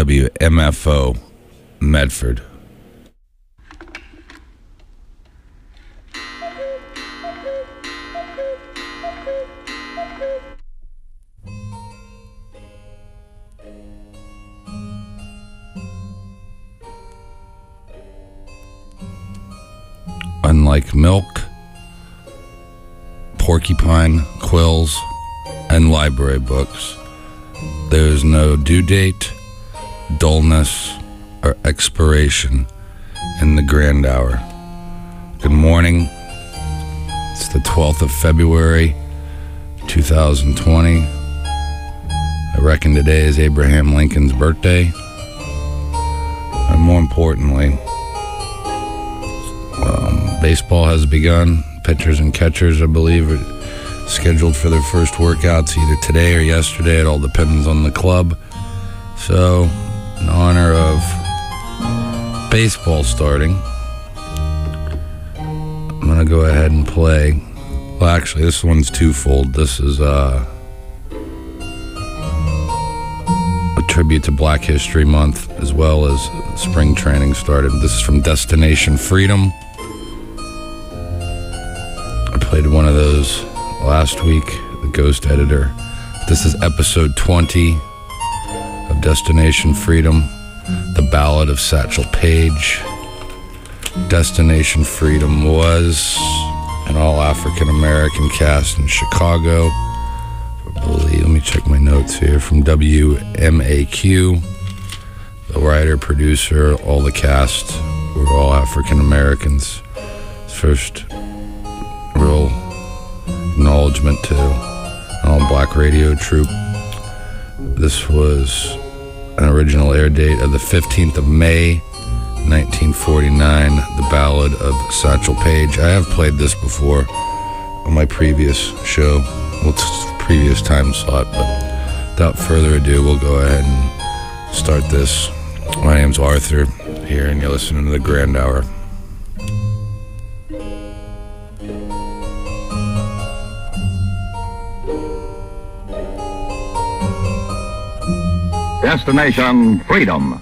WMFO Medford. Unlike milk, porcupine quills, and library books, there is no due date, dullness, or expiration in the grand hour. Good morning. It's the 12th of February, 2020. I reckon today is Abraham Lincoln's birthday. And more importantly, baseball has begun. Pitchers and catchers, I believe, are scheduled for their first workouts either today or yesterday. It all depends on the club. So, in honor of baseball starting, I'm going to go ahead and play. Well, actually, this one's twofold. This is a tribute to Black History Month, as well as spring training started. This is from Destination Freedom. I played one of those last week, the Ghost Editor. This is episode 20 of Destination Freedom, the Ballad of Satchel Paige. Destination Freedom was an all-African-American cast in Chicago. Let me check my notes here. From WMAQ, the writer, producer, all the cast were all African-Americans. First real acknowledgement to an all-black radio troupe. This was an original air date of the 15th of May, 1949, the Ballad of Satchel Paige. I have played this before on my previous show, previous time slot, but without further ado, we'll go ahead and start this. My name's Arthur here, and you're listening to The Grand Hour. Destination Freedom.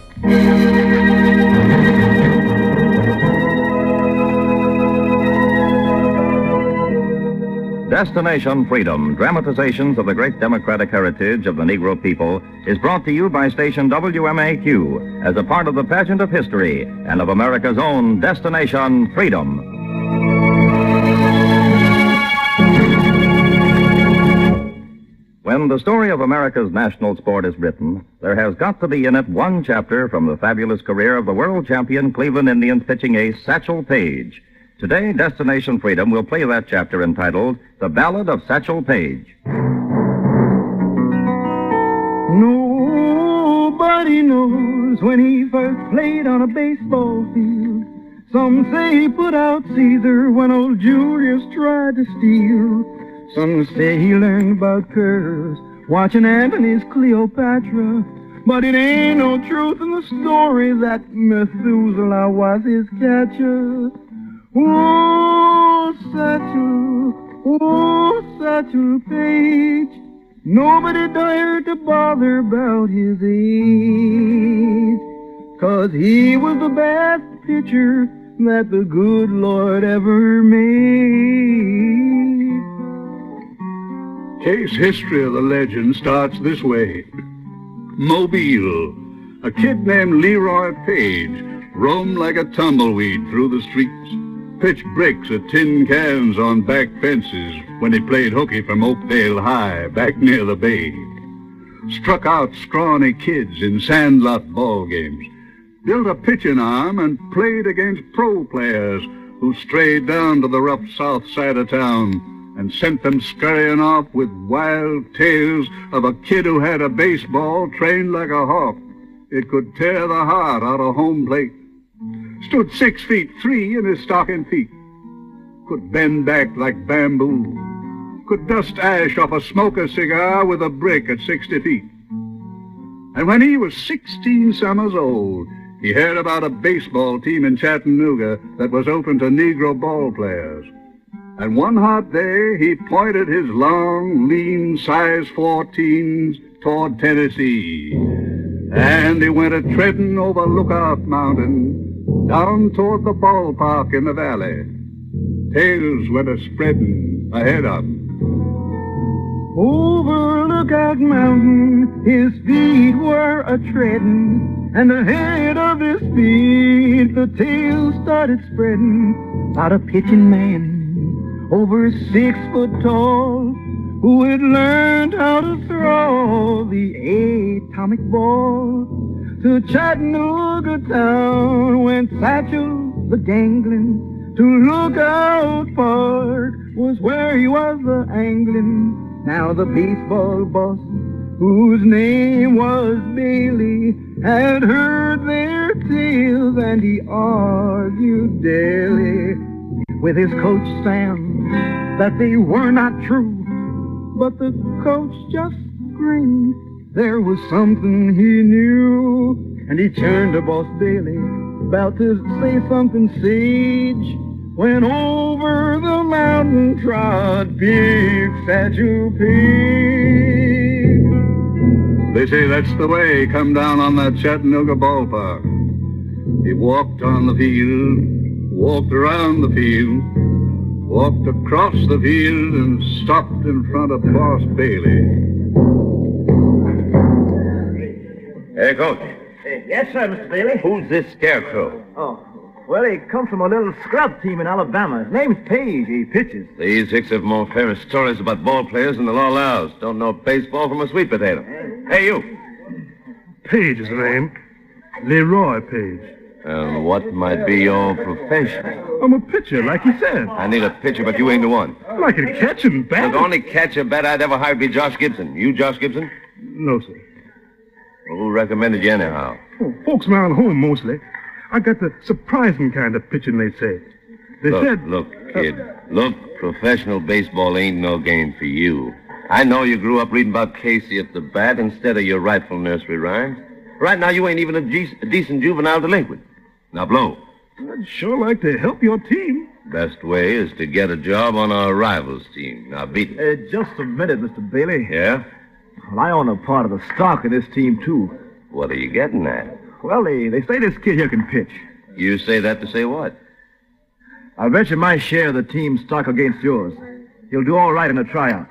Destination Freedom, dramatizations of the great democratic heritage of the Negro people, is brought to you by station WMAQ as a part of the pageant of history and of America's own Destination Freedom. When the story of America's national sport is written, there has got to be in it one chapter from the fabulous career of the world champion Cleveland Indians pitching ace Satchel Paige. Today, Destination Freedom will play that chapter entitled The Ballad of Satchel Paige. Nobody knows when he first played on a baseball field. Some say he put out Caesar when old Julius tried to steal. Some say he learned about curves watching Antony's Cleopatra. But it ain't no truth in the story that Methuselah was his catcher. Oh, Satchel Paige, nobody dared to bother about his age, 'cause he was the best pitcher that the good Lord ever made. Case history of the legend starts this way. Mobile, a kid named Leroy Page roamed like a tumbleweed through the streets, pitched bricks at tin cans on back fences when he played hooky from Oakdale High back near the bay. Struck out scrawny kids in sandlot ball games, built a pitching arm and played against pro players who strayed down to the rough south side of town and sent them scurrying off with wild tales of a kid who had a baseball trained like a hawk. It could tear the heart out of home plate. Stood 6'3" in his stocking feet. Could bend back like bamboo. Could dust ash off a smoker cigar with a brick at 60 feet. And when he was 16 summers old, he heard about a baseball team in Chattanooga that was open to Negro ball players. And one hot day, he pointed his long, lean size 14s toward Tennessee. And he went a-treading over Lookout Mountain, down toward the ballpark in the valley. Tales went a-spreading ahead of him. Over Lookout Mountain, his feet were a-treading, and ahead of his feet, the tales started spreading about a pitching man over 6 foot tall, who had learned how to throw the atomic ball. To Chattanooga town went Satchel the Gangling. To Lookout Park was where he was a-angling. Now the baseball boss, whose name was Bailey, had heard their tales, and he argued daily with his coach Sam that they were not true. But the coach just grinned. There was something he knew. And he turned to Boss Bailey, about to say something sage, when over the mountain trod big Satchel Paige. They say that's the way he come down on that Chattanooga ballpark. He walked on the field, walked around the field, walked across the field, and stopped in front of Boss Bailey. Hey, Coach. Yes, sir, Mr. Bailey. Who's this scarecrow? Oh, well, he comes from a little scrub team in Alabama. His name's Page. He pitches. These hicks have more famous stories about ball players than the law allows. Don't know baseball from a sweet potato. Hey, you. Page is the name. Leroy Page. And what might be your profession? I'm a pitcher, like you said. I need a pitcher, but you ain't the one. I can catch and bat. The only catcher bat I'd ever hired would be Josh Gibson. You Josh Gibson? No, sir. Well, who recommended you anyhow? Oh, folks around home, mostly. I got the surprising kind of pitching, they say. They said... Look, kid. Look, professional baseball ain't no game for you. I know you grew up reading about Casey at the bat instead of your rightful nursery rhymes. Right now, you ain't even a decent juvenile delinquent. Now, blow. I'd sure like to help your team. Best way is to get a job on our rivals' team. Now, beat it. Just a minute, Mr. Bailey. Yeah? Well, I own a part of the stock of this team, too. What are you getting at? Well, they say this kid here can pitch. You say that to say what? I'll bet you my share of the team's stock against yours. He'll do all right in a tryout.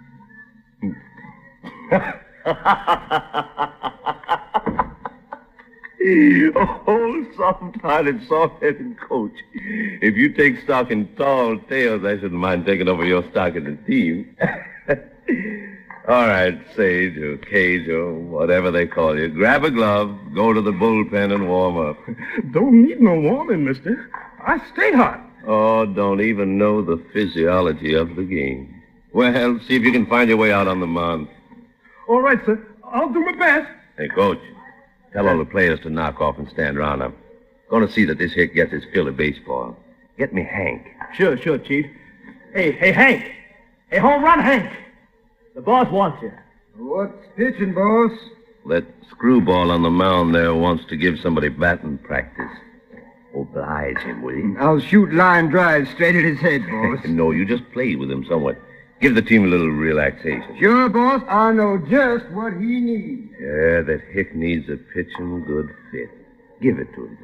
Oh, soft-hearted, soft-headed coach. If you take stock in tall tales, I shouldn't mind taking over your stock in the team. All right, Sage or Cage or whatever they call you. Grab a glove, go to the bullpen and warm up. Don't need no warming, mister. I stay hot. Oh, don't even know the physiology of the game. Well, see if you can find your way out on the mound. All right, sir. I'll do my best. Hey, Coach, tell all the players to knock off and stand around. I'm going to see that this hick gets his fill of baseball. Get me Hank. Sure, Chief. Hey, Hank. Hey, home run, Hank. The boss wants you. What's pitching, boss? That screwball on the mound there wants to give somebody batting practice. Oblige him, will you? I'll shoot line drives straight at his head, boss. No, you just play with him somewhat. Give the team a little relaxation. Sure, boss. I know just what he needs. Yeah, that hick needs a pitching good fit. Give it to him.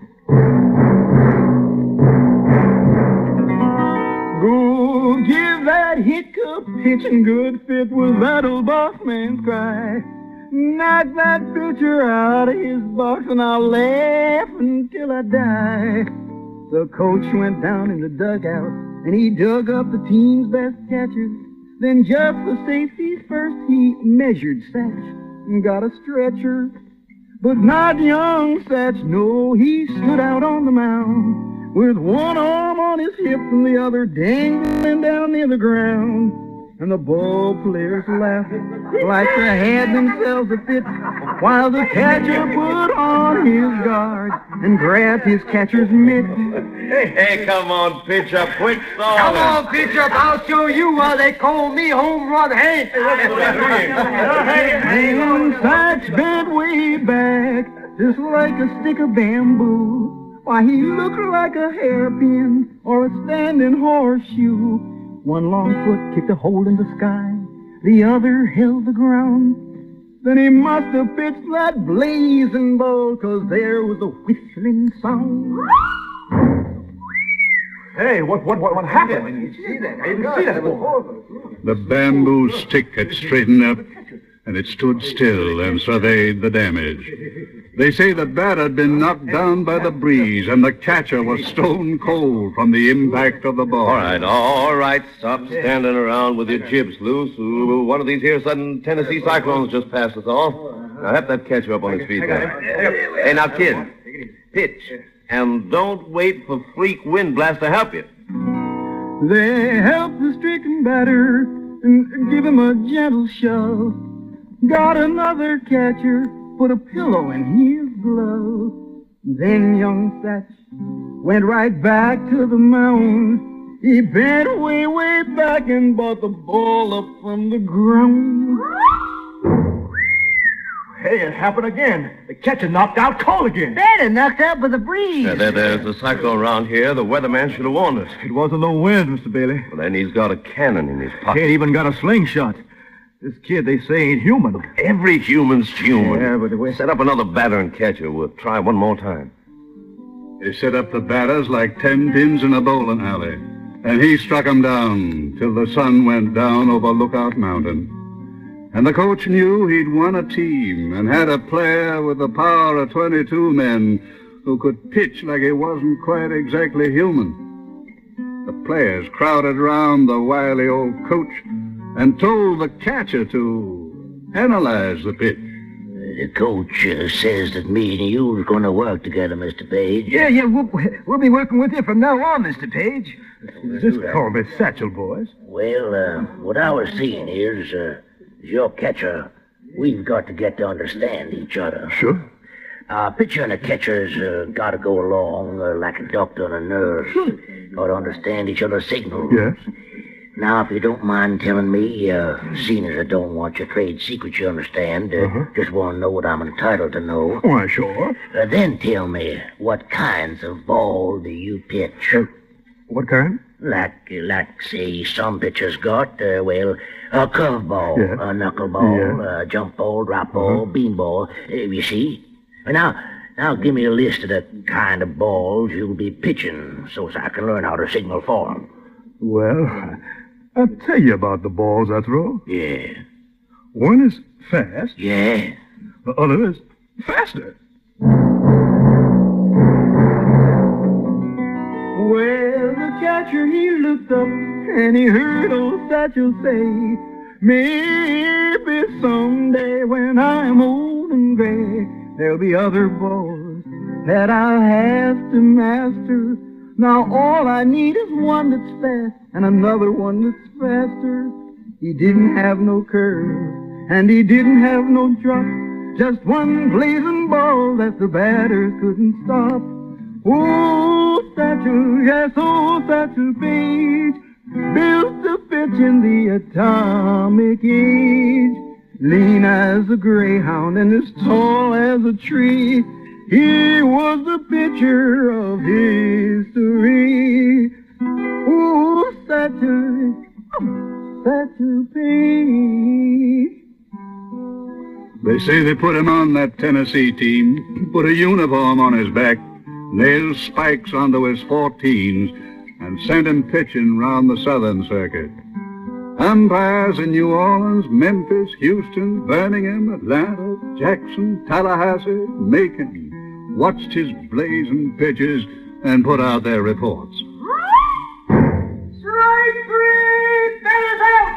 Go give that hick a pitching good fit was that old boss man's cry. Knock that pitcher out of his box and I'll laugh until I die. The coach went down in the dugout and he dug up the team's best catchers. Then just for safety first he measured Satch and got a stretcher. But not young Satch, no, he stood out on the mound with one arm on his hip and the other dangling down near the ground. And the ball players laughed like they had themselves a fit, while the catcher put on his guard and grabbed his catcher's mitt. Hey, come on, pitch up quick, Saul. Come on, pitch up, I'll show you why they call me Home Run Hank. And Satch bent way back, just like a stick of bamboo. Why, he looked like a hairpin or a standing horseshoe. One long foot kicked a hole in the sky, the other held the ground. Then he must have pitched that blazing ball, 'cause there was a whistling sound. Hey, what happened? I didn't see that before. The bamboo stick had straightened up, and it stood still and surveyed the damage. They say the bat had been knocked down by the breeze, and the catcher was stone cold from the impact of the ball. All right. Stop standing around with your jibs loose. One of these here sudden Tennessee cyclones just passed us all. Now, have that catcher up on his feet there. Hey, now, kid, pitch. And don't wait for freak wind blast to help you. They helped the stricken batter and give him a gentle shove. Got another catcher, put a pillow in his glove. Then young Satch went right back to the mound. He bent way back and brought the ball up from the ground. Hey, it happened again. The catcher knocked out Cole again. Better knocked out by the breeze. There's a cyclone around here. The weatherman should have warned us. It wasn't no wind, Mr. Bailey. Well, then he's got a cannon in his pocket. He ain't even got a slingshot. This kid, they say, ain't human. Every human's human. Yeah, but the way... Set up another batter and catcher. We'll try one more time. They set up the batters like 10 pins in a bowling alley, and he struck 'em down till the sun went down over Lookout Mountain. And the coach knew he'd won a team and had a player with the power of 22 men who could pitch like he wasn't quite exactly human. The players crowded round the wily old coach and told the catcher to analyze the pitch. The coach says that me and you are going to work together, Mr. Page. Yeah, we'll be working with you from now on, Mr. Page. Just call me Satchel, boys. Well, what I was seeing here is your catcher, we've got to get to understand each other. Sure. Pitcher and a catcher's got to go along like a doctor and a nurse. Got to understand each other's signals. Yes. Now, if you don't mind telling me, seeing as I don't want your trade secrets, you understand, just want to know what I'm entitled to know. Why, sure. Then tell me, what kinds of ball do you pitch? What kind? Like, say, some pitchers got, a curveball, Yeah. a knuckleball, Yeah. a jump ball, drop ball, beanball, you see? Now give me a list of the kind of balls you'll be pitching so I can learn how to signal for 'em. Well, I'll tell you about the balls I throw. Yeah. One is fast. Yeah. The other is faster. Well, the catcher, he looked up and he heard old Satchel say, maybe someday when I'm old and gray, there'll be other balls that I'll have to master. Now all I need is one that's fast and another one that's faster. He didn't have no curve and he didn't have no drop, just one blazing ball that the batters couldn't stop. Oh, Satchel, yes, oh, Satchel Paige built a pitch in the atomic age. Lean as a greyhound and as tall as a tree, he was the pitcher of history. Oh, Satchel Paige. They say they put him on that Tennessee team, put a uniform on his back, nailed spikes onto his 14s, and sent him pitching round the Southern Circuit. Umpires in New Orleans, Memphis, Houston, Birmingham, Atlanta, Jackson, Tallahassee, Macon watched his blazing pitches and put out their reports. Strike three, batter's out!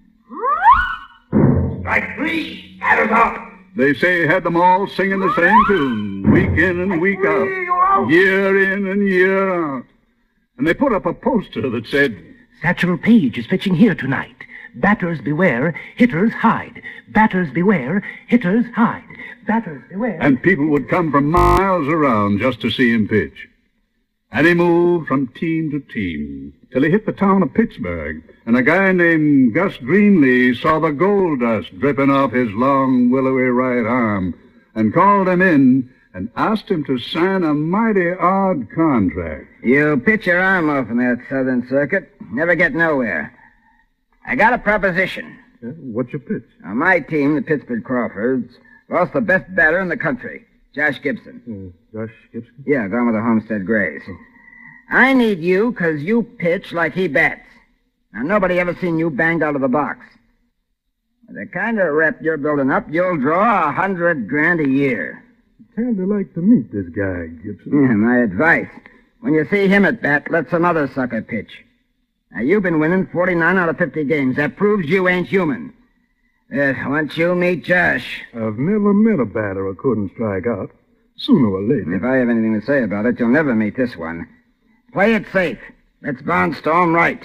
Strike three, batter's out. They say he had them all singing the same tune, week in and week out, year in and year out. And they put up a poster that said, Satchel Paige is pitching here tonight. Batters beware, hitters hide. Batters beware, hitters hide. Batters beware. and people would come from miles around just to see him pitch. And he moved from team to team till he hit the town of Pittsburgh, and a guy named Gus Greenlee saw the gold dust dripping off his long, willowy right arm and called him in and asked him to sign a mighty odd contract. You pitch your arm off in that Southern Circuit, never get nowhere. I got a proposition. Yeah? What's your pitch? Now, my team, the Pittsburgh Crawfords, lost the best batter in the country, Josh Gibson. Josh Gibson? Yeah, gone with the Homestead Grays. I need you because you pitch like he bats. Now, nobody ever seen you banged out of the box. With the kind of rep you're building up, you'll draw $100,000 a year. Kind of like to meet this guy, Gibson. Yeah, my advice. When you see him at bat, let some other sucker pitch. Now, you've been winning 49 out of 50 games. That proves you ain't human. Once you meet Josh... I've never met a batter who couldn't strike out. Sooner or later. If I have anything to say about it, you'll never meet this one. Play it safe. Let's barnstorm right.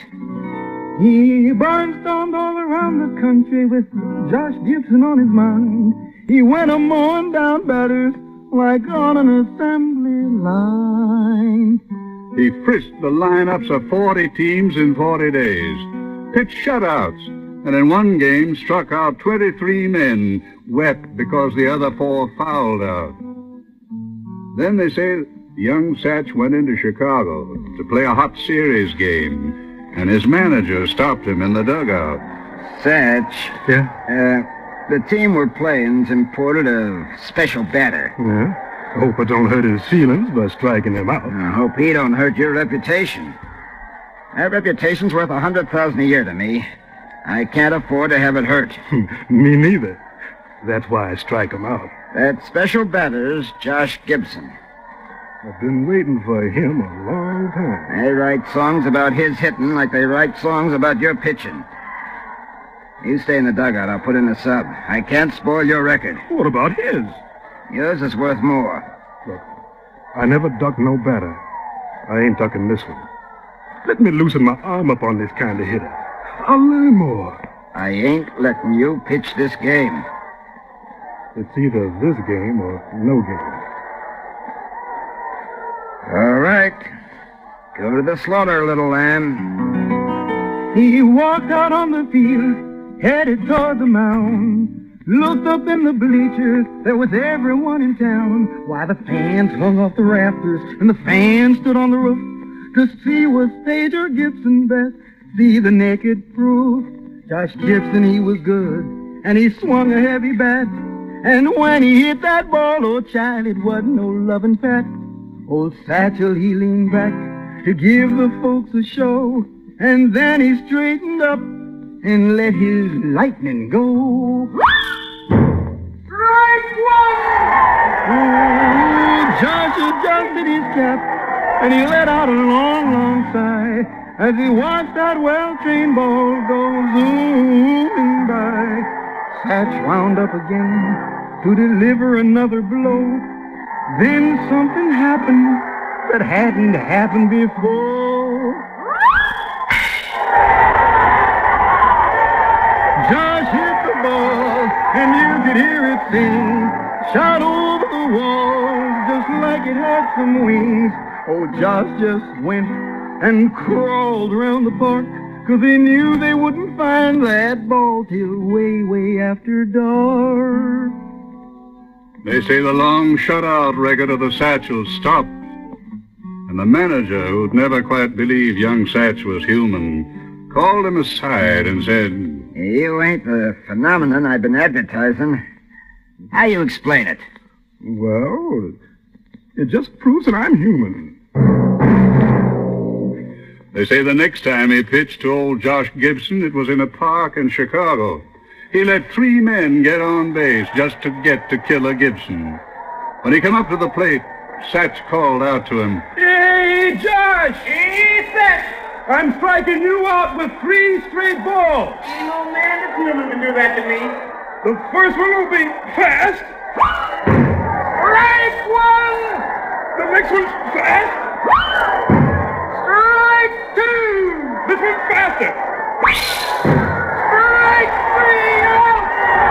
He barnstormed all around the country with Josh Gibson on his mind. He went a-mowing down batters like on an assembly line. He frisked the lineups of 40 teams in 40 days, pitched shutouts, and in one game struck out 23 men, wet because the other 4 fouled out. Then they say young Satch went into Chicago to play a hot series game, and his manager stopped him in the dugout. Satch. Yeah? The team we're playing's imported a special batter. Yeah? I hope I don't hurt his feelings by striking him out. I hope he don't hurt your reputation. That reputation's worth $100,000 a year to me. I can't afford to have it hurt. Me neither. That's why I strike him out. That special batter's Josh Gibson. I've been waiting for him a long time. They write songs about his hitting like they write songs about your pitching. You stay in the dugout. I'll put in a sub. I can't spoil your record. What about his? Yours is worth more. Look, I never ducked no batter. I ain't ducking this one. Let me loosen my arm up on this kind of hitter. I'll learn more. I ain't letting you pitch this game. It's either this game or no game. All right. Go to the slaughter, little lamb. He walked out on the field, headed toward the mound. Looked up in the bleachers, there was everyone in town. Why, the fans hung off the rafters, and the fans stood on the roof to see was Sage or Gibson best. See the naked proof. Josh Gibson, he was good, and he swung a heavy bat. And when he hit that ball, oh child, it wasn't no loving pat. Old Satchel, he leaned back to give the folks a show. And then he straightened up and let his lightning go. Strike one! Oh, Josh adjusted his cap, and he let out a long, long sigh as he watched that well-trained ball go zooming by. Satch wound up again to deliver another blow. Then something happened that hadn't happened before. Josh hit the ball, and you could hear it sing, shot over the walls just like it had some wings. Oh, Josh just went and crawled around the park, 'cause he knew they wouldn't find that ball till way, way after dark. They say the long shutout record of the Satchel stopped, and the manager, who'd never quite believed young Satch was human, called him aside and said, You ain't the phenomenon I've been advertising. How you explain it? Well, it just proves that I'm human. They say the next time he pitched to old Josh Gibson, it was in a park in Chicago. He let 3 men get on base just to get to Killer Gibson. When he came up to the plate, Satch called out to him, Hey, Josh! Hey, Satch! I'm striking you out with 3 straight balls. Ain't no man that's human can do that to me. The first one will be fast. Strike one! The next one's fast. Strike two! This one's faster. Strike three! Out!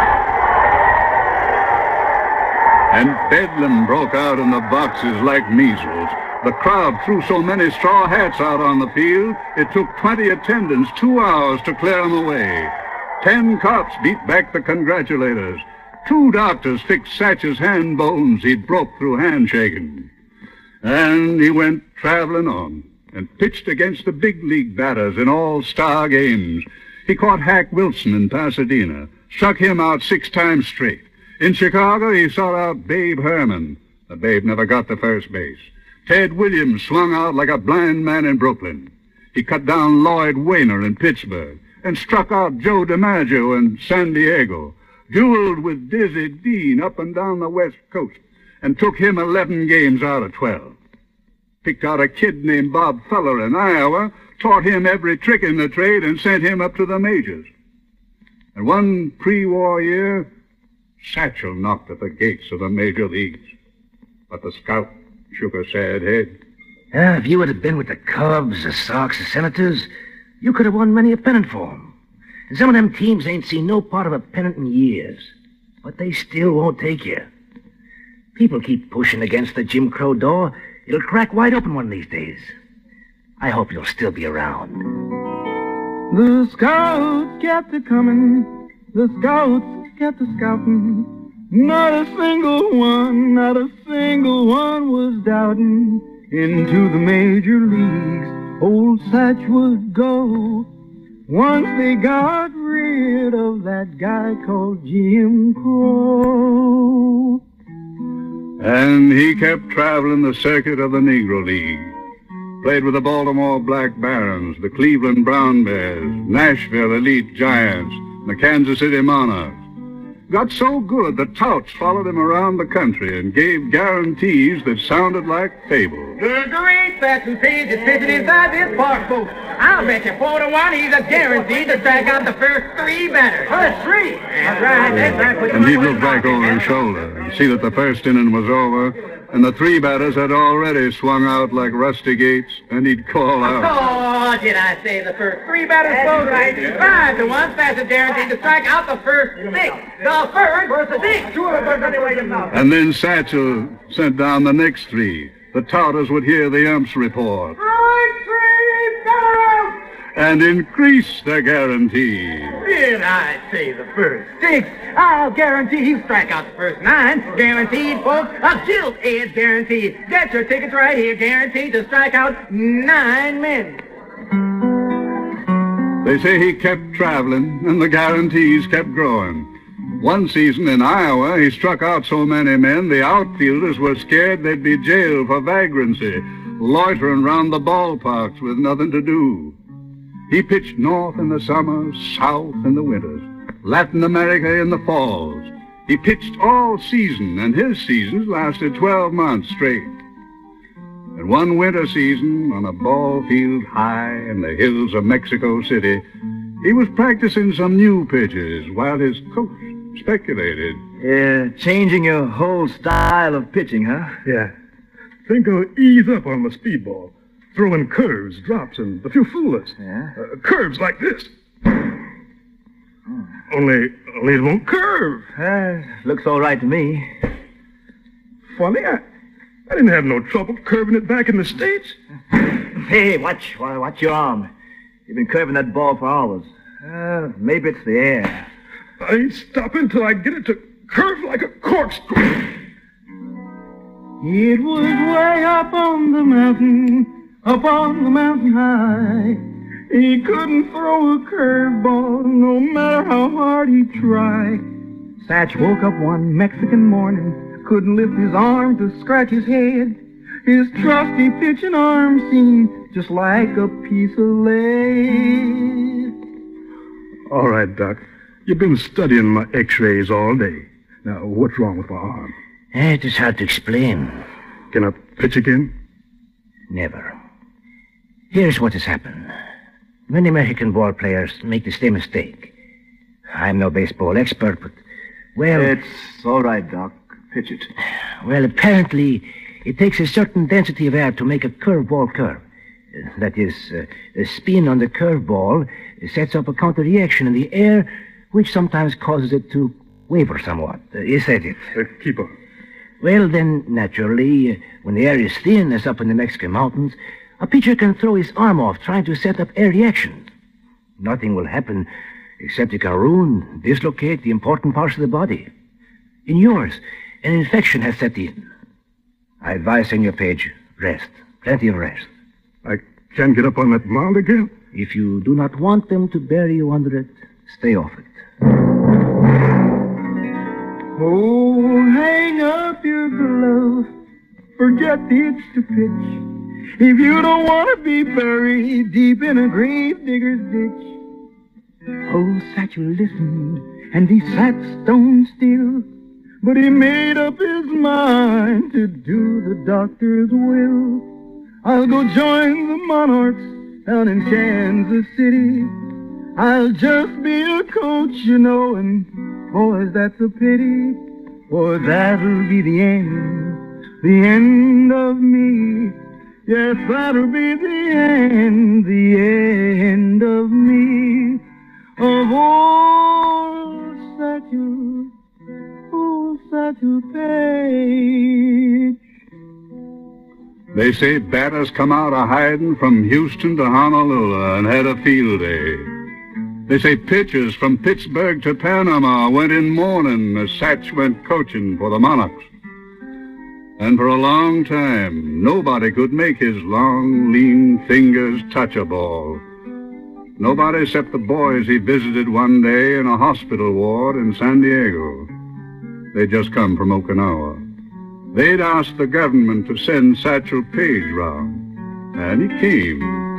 and bedlam broke out in the boxes like measles. The crowd threw so many straw hats out on the field, it took 20 attendants 2 hours to clear them away. 10 cops beat back the congratulators. 2 doctors fixed Satch's hand bones he'd broke through handshaking. And he went traveling on and pitched against the big league batters in all-star games. He caught Hack Wilson in Pasadena, struck him out 6 times straight. In Chicago, he sought out Babe Herman. The Babe never got to first base. Ted Williams swung out like a blind man in Brooklyn. He cut down Lloyd Wainer in Pittsburgh and struck out Joe DiMaggio in San Diego. Dueled with Dizzy Dean up and down the West Coast and took him 11 games out of 12. Picked out a kid named Bob Feller in Iowa, taught him every trick in the trade, and sent him up to the majors. And one pre-war year, Satchel knocked at the gates of the major leagues. But the scout shook a sad head. If you would have been with the Cubs, the Sox, the Senators, you could have won many a pennant for 'em. And some of them teams ain't seen no part of a pennant in years. But they still won't take you. People keep pushing against the Jim Crow door. It'll crack wide open one of these days. I hope you'll still be around. The scouts kept a coming. The scouts kept a scouting. Not a single one was doubting. Into the major leagues, old Satch would go. Once they got rid of that guy called Jim Crow. And he kept traveling the circuit of the Negro League. Played with the Baltimore Black Barons, the Cleveland Brown Bears, Nashville Elite Giants, and the Kansas City Monarchs. Got so good that touts followed him around the country and gave guarantees that sounded like fables. The great Satchel Paige is pitching inside this park, folks. I'll bet you 4-1 he's a guaranteed to strike out the first 3 batters. First 3? That's right. And he'd look back over his shoulder and see that the first inning was over, and the 3 batters had already swung out like rusty gates, and he'd call out. Oh, did I say the first 3 batters, folks? Right. 5-1, Satchel guaranteed to strike out the first 6. The first 6. And then Satchel sent down the next 3. The touters would hear the umps report. And increase the guarantee. Did I say the first 6? I'll guarantee he'll strike out the first 9. Guaranteed, folks. A gilt-edged guarantee. Get your tickets right here. Guaranteed to strike out 9 men. They say he kept traveling, and the guarantees kept growing. One season in Iowa, he struck out so many men, the outfielders were scared they'd be jailed for vagrancy, loitering round the ballparks with nothing to do. He pitched north in the summers, south in the winters, Latin America in the falls. He pitched all season, and his seasons lasted 12 months straight. And one winter season, on a ball field high in the hills of Mexico City, he was practicing some new pitches while his coach speculated. Changing your whole style of pitching, huh? Yeah. Think I'll ease up on my speedball. Throwing curves, drops, and a few foolers. Yeah? Curves like this. Only it won't curve. Looks all right to me. Funny, I didn't have no trouble curving it back in the States. Hey, watch your arm. You've been curving that ball for hours. Maybe it's the air. I ain't stopping till I get it to curve like a corkscrew. It was way up on the mountain high. He couldn't throw a curveball no matter how hard he tried. Satch woke up one Mexican morning, couldn't lift his arm to scratch his head. His trusty pitching arm seemed just like a piece of lead. All right, Doc. You've been studying my x-rays all day. Now, what's wrong with my arm? It is hard to explain. Can I pitch again? Never. Here's what has happened. Many American ball players make the same mistake. I'm no baseball expert, but, well... It's all right, Doc. Pitch it. Well, apparently, it takes a certain density of air to make a curveball curve. That is, the spin on the curveball sets up a counter-reaction in the air, which sometimes causes it to waver somewhat. Is that it? Keep on. Well, then, naturally, when the air is thin, as up in the Mexican mountains, a pitcher can throw his arm off trying to set up air reaction. Nothing will happen except it can ruin, dislocate the important parts of the body. In yours, an infection has set in. I advise, Senor Page, rest. Plenty of rest. I can't get up on that mound again? If you do not want them to bury you under it, stay off it. Oh, hang up your glove. Forget the itch to pitch. If you don't want to be buried deep in a grave digger's ditch. Oh, Satchel listened, and he sat stone still. But he made up his mind to do the doctor's will. I'll go join the Monarchs down in Kansas City. I'll just be a coach, you know, and boys, that's a pity. For that'll be the end of me. Yes, that'll be the end of me. Of old Satchel Paige. They say batters come out of hiding from Houston to Honolulu and had a field day. They say pitchers from Pittsburgh to Panama went in mourning as Satch went coaching for the Monarchs. And for a long time, nobody could make his long, lean fingers touch a ball. Nobody except the boys he visited one day in a hospital ward in San Diego. They'd just come from Okinawa. They'd asked the government to send Satchel Paige round, and he came.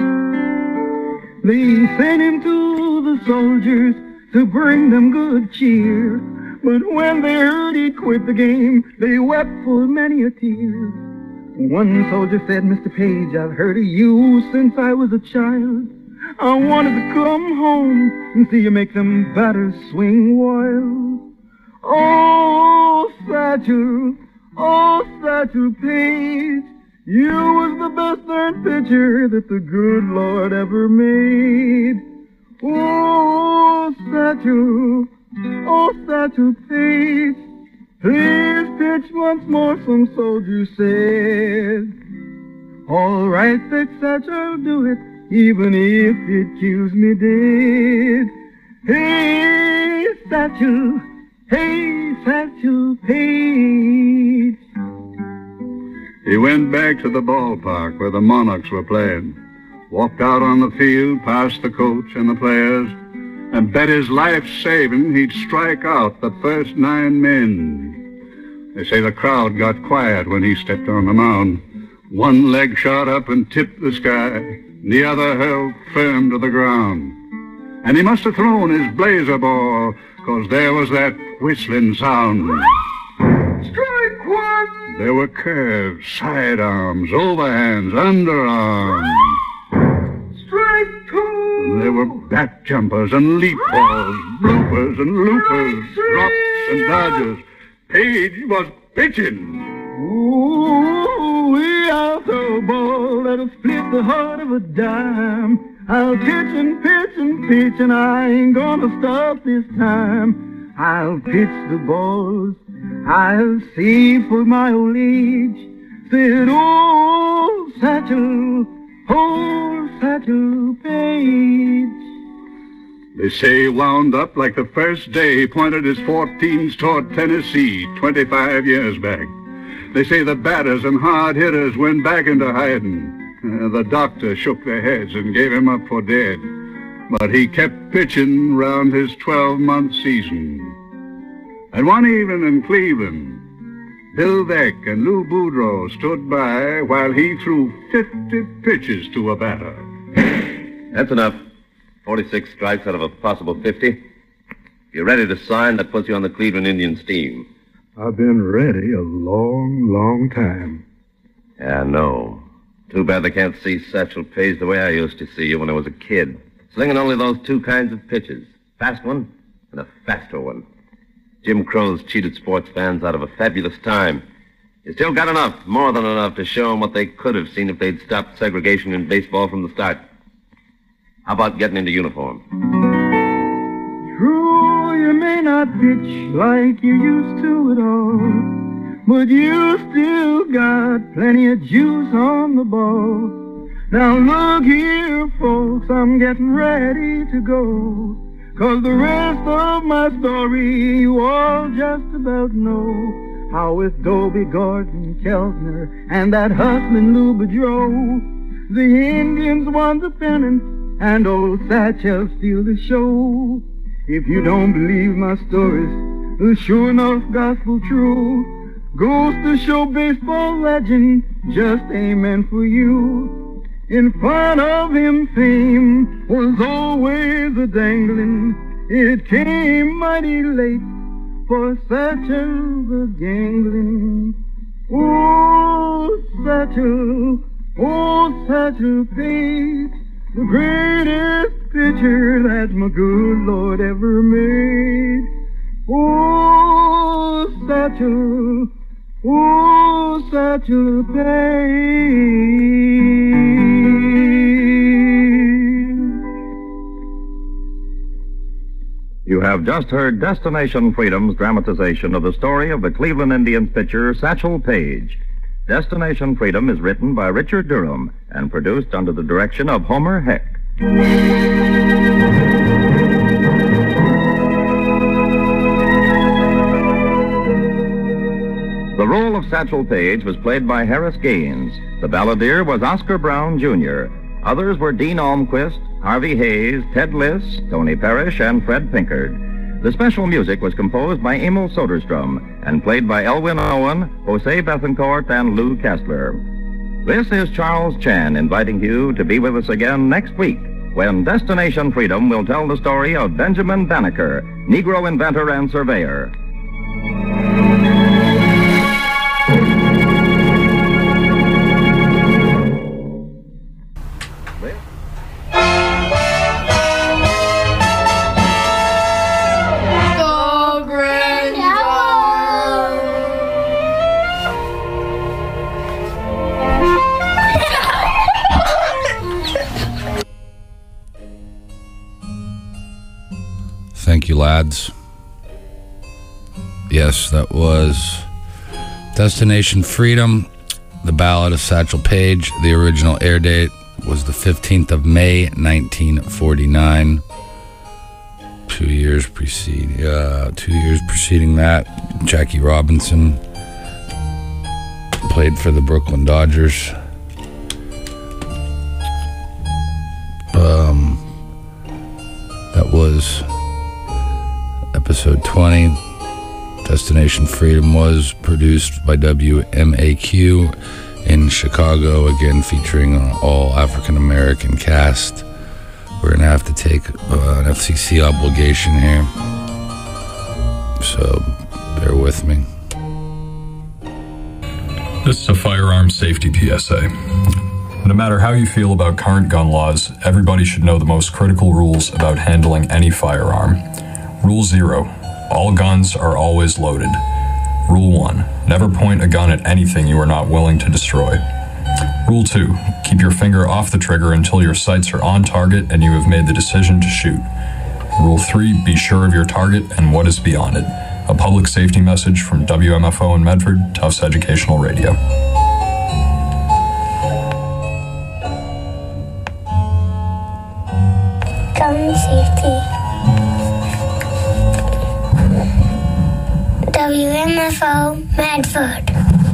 They sent him to the soldiers to bring them good cheer. But when they heard he'd quit the game, they wept for many a tear. One soldier said, Mr. Paige, I've heard of you since I was a child. I wanted to come home and see you make them batters swing wild. Oh, Satchel Paige, you was the best darn pitcher that the good Lord ever made. Oh, Satchel Paige, please pitch once more, some soldiers said. All right, said Satch, I'll do it, even if it kills me dead. Hey, Satchel Paige. He went back to the ballpark where the Monarchs were playing, walked out on the field past the coach and the players, and bet his life saving he'd strike out the first 9 men. They say the crowd got quiet when he stepped on the mound. One leg shot up and tipped the sky, the other held firm to the ground. And he must have thrown his blazer ball, 'cause there was that whistling sound. Strike one! There were curves, sidearms, overhands, underarms. Strike two! There were back jumpers and leap balls, bloopers and loopers, drops and dodgers. Paige was pitching. Ooh, I'll throw a ball that'll split the heart of a dime. I'll pitch and pitch and pitch, and I ain't gonna stop this time. I'll pitch the balls I'll save for my old age. Said old Satchel Paige. They say he wound up like the first day he pointed his 14s toward Tennessee 25 years back. They say the batters and hard hitters went back into hiding. The doctor shook their heads and gave him up for dead. But he kept pitching round his 12-month season. And one evening in Cleveland, Bill Veeck and Lou Boudreau stood by while he threw 50 pitches to a batter. That's enough. 46 strikes out of a possible 50. If you're ready to sign, that puts you on the Cleveland Indians team. I've been ready a long, long time. Yeah, no. Too bad they can't see Satchel Paige the way I used to see you when I was a kid. Slinging only those 2 kinds of pitches. Fast one and a faster one. Jim Crow's cheated sports fans out of a fabulous time. You still got enough, more than enough, to show them what they could have seen if they'd stopped segregation in baseball from the start. How about getting into uniform? True, you may not pitch like you used to at all, but you still got plenty of juice on the ball. Now look here, folks, I'm getting ready to go, 'cause the rest of my story you all just about know. How with Dobie Gordon, Keltner, and that hustling Lou Boudreau, the Indians won the pennant and old Satchel steal the show. If you don't believe my stories, the sure enough gospel true, goes to show baseball legend just ain't meant for you. In front of him fame was always a dangling. It came mighty late for Satchel the gangling. Oh, Satchel Paige, the greatest pitcher that my good Lord ever made. Oh, Satchel Paige. You have just heard Destination Freedom's dramatization of the story of the Cleveland Indians pitcher Satchel Paige. Destination Freedom is written by Richard Durham and produced under the direction of Homer Heck. The role of Satchel Paige was played by Harris Gaines. The balladeer was Oscar Brown, Jr. Others were Dean Almquist, Harvey Hayes, Ted Liss, Tony Parrish, and Fred Pinkard. The special music was composed by Emil Soderstrom and played by Elwin Owen, Jose Bethencourt, and Lou Kessler. This is Charles Chan inviting you to be with us again next week when Destination Freedom will tell the story of Benjamin Banneker, Negro inventor and surveyor. Thank you, lads. Yes, that was Destination Freedom, the Ballad of Satchel Paige. The original air date was the 15th of May, 1949. 2 years preceding that, Jackie Robinson played for the Brooklyn Dodgers. That was episode 20. Destination Freedom was produced by WMAQ in Chicago, again featuring an all African American cast. We're going to have to take an FCC obligation here, so bear with me. This is a firearm safety PSA. No matter how you feel about current gun laws, everybody should know the most critical rules about handling any firearm. Rule 0. All guns are always loaded. Rule 1. Never point a gun at anything you are not willing to destroy. Rule 2. Keep your finger off the trigger until your sights are on target and you have made the decision to shoot. Rule 3. Be sure of your target and what is beyond it. A public safety message from WMFO in Medford, Tufts Educational Radio. Gun safety. WMFO Medford.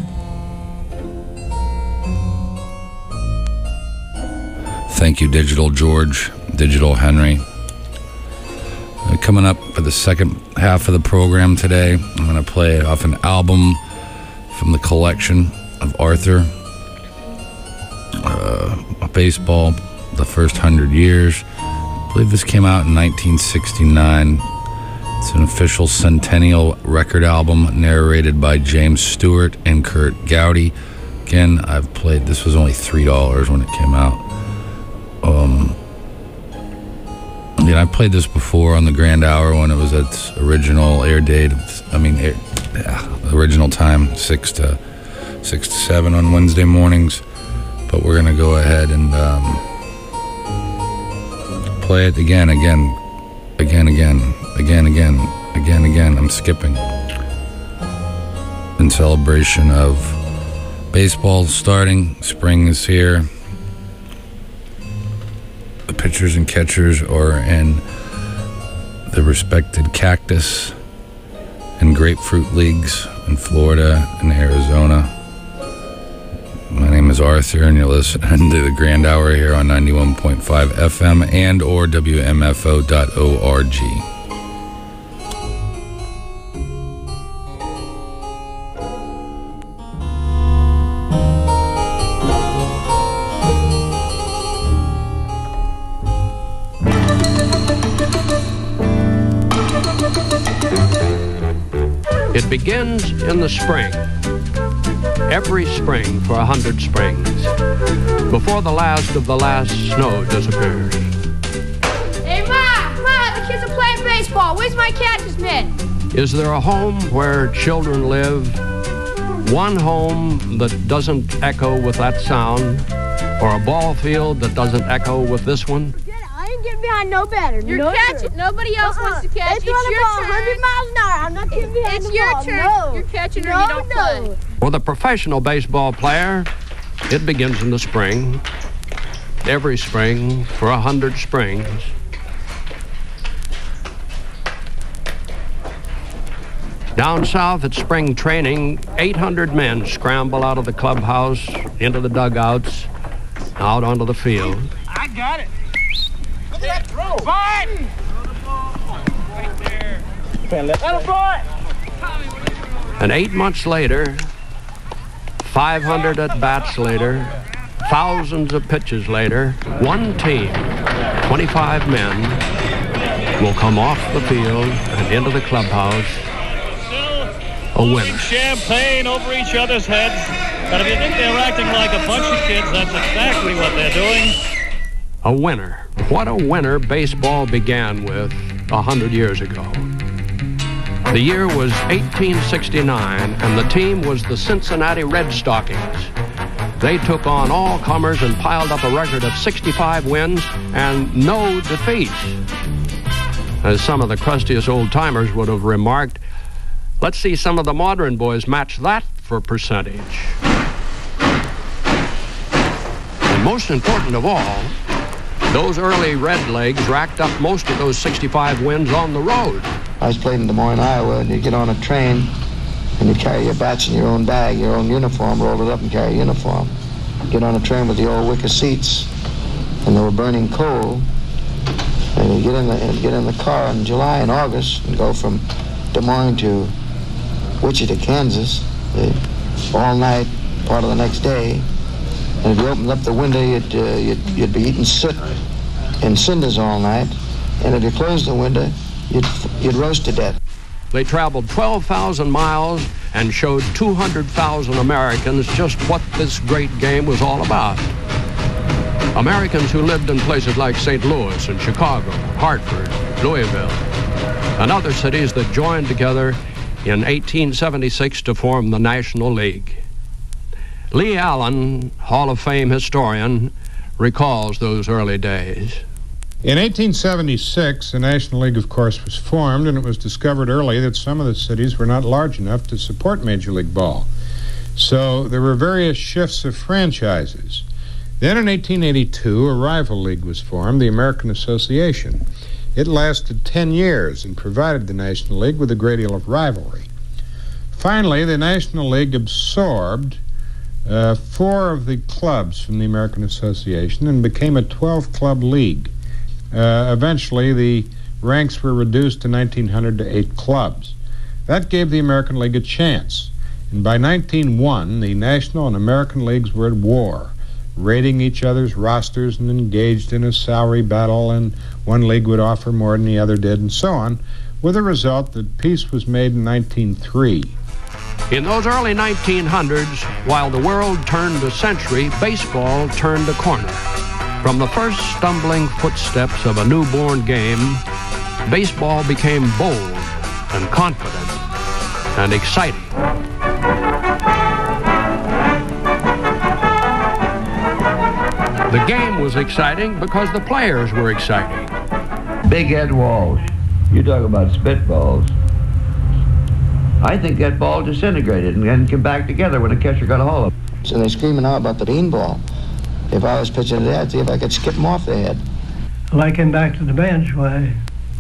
Thank you, Digital George, Digital Henry. Coming up for the second half of the program today, I'm going to play off an album from the collection of Arthur, Baseball, The First 100 Years. I believe this came out in 1969. It's an official centennial record album narrated by James Stewart and Kurt Gowdy. Again, I've played, this was only $3 when it came out. I played this before on the Grand Hour when it was its original air date. Original time, 6 to 7 on Wednesday mornings. But we're going to go ahead and play it again. I'm skipping. In celebration of baseball starting. Spring is here. The pitchers and catchers are in the respected cactus and grapefruit leagues in Florida and Arizona. My name is is Arthur, and you're listening to the Grand Hour here on 91.5 FM and or WMFO.org. It begins in the spring. Every spring for 100 springs, before the last of the last snow disappears. Hey, Ma! The kids are playing baseball. Where's my catcher's mitt? Is there a home where children live? One home that doesn't echo with that sound? Or a ball field that doesn't echo with this one? I ain't getting behind no batter. You're catching. Nobody else wants to catch. It's running your ball 100 miles an hour. I'm not getting behind the ball. It's your turn. No. You're catching or you don't play. For the professional baseball player, it begins in the spring. Every spring for 100 springs. Down south at spring training, 800 men scramble out of the clubhouse, into the dugouts, out onto the field. I got it. Look at that throw. Fine. Let him fly. And 8 months later, 500 at-bats later, thousands of pitches later, one team, 25 men, will come off the field and into the clubhouse a winner. Champagne over each other's heads. But if you think they're acting like a bunch of kids, that's exactly what they're doing. A winner. What a winner baseball began with 100 years ago. The year was 1869, and the team was the Cincinnati Red Stockings. They took on all comers and piled up a record of 65 wins and no defeats. As some of the crustiest old-timers would have remarked, let's see some of the modern boys match that for percentage. And most important of all, those early Redlegs racked up most of those 65 wins on the road. I was playing in Des Moines, Iowa, and you get on a train and you carry your bats in your own bag, your own uniform, roll it up and carry a uniform. Get on a train with the old wicker seats, and they were burning coal. And you get in the car in July and August and go from Des Moines to Wichita, Kansas, all night, part of the next day. And if you opened up the window, you'd be eating soot and cinders all night. And if you closed the window, you'd roast to death. They traveled 12,000 miles and showed 200,000 Americans just what this great game was all about. Americans who lived in places like St. Louis and Chicago, Hartford, Louisville, and other cities that joined together in 1876 to form the National League. Lee Allen, Hall of Fame historian, recalls those early days. In 1876, the National League, of course, was formed, and it was discovered early that some of the cities were not large enough to support Major League Ball. So there were various shifts of franchises. Then in 1882, a rival league was formed, the American Association. It lasted 10 years and provided the National League with a great deal of rivalry. Finally, the National League absorbed 4 of the clubs from the American Association and became a 12-club league. Eventually, the ranks were reduced to 1,900 to 8 clubs. That gave the American League a chance. And by 1901, the National and American Leagues were at war, raiding each other's rosters and engaged in a salary battle, and one league would offer more than the other did, and so on, with the result that peace was made in 1903. In those early 1900s, while the world turned a century, baseball turned a corner. From the first stumbling footsteps of a newborn game, baseball became bold and confident and exciting. The game was exciting because the players were exciting. Big Ed Walsh, you talk about spitballs. I think that ball disintegrated and then came back together when the catcher got a hold of it. So they're screaming out about the beanball. If I was pitching to that, I'd see if I could skip them off the head. When I came back to the bench, why,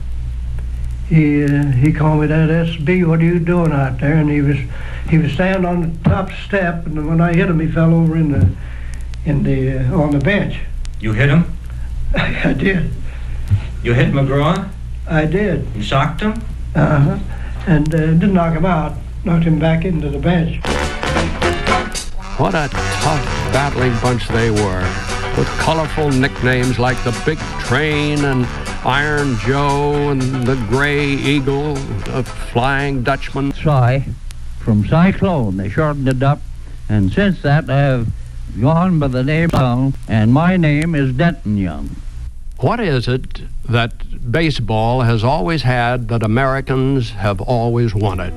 he called me that SB, what are you doing out there? And he was standing on the top step, and when I hit him, he fell over in on the bench. You hit him? I did. You hit McGraw? I did. You socked him? Uh-huh. And didn't knock him out. Knocked him back into the bench. What a tough, battling bunch they were, with colorful nicknames like the Big Train and Iron Joe and the Gray Eagle, the Flying Dutchman. Cy, from Cyclone, they shortened it up, and since that I have gone by the name Young, and my name is Denton Young. What is it that baseball has always had that Americans have always wanted?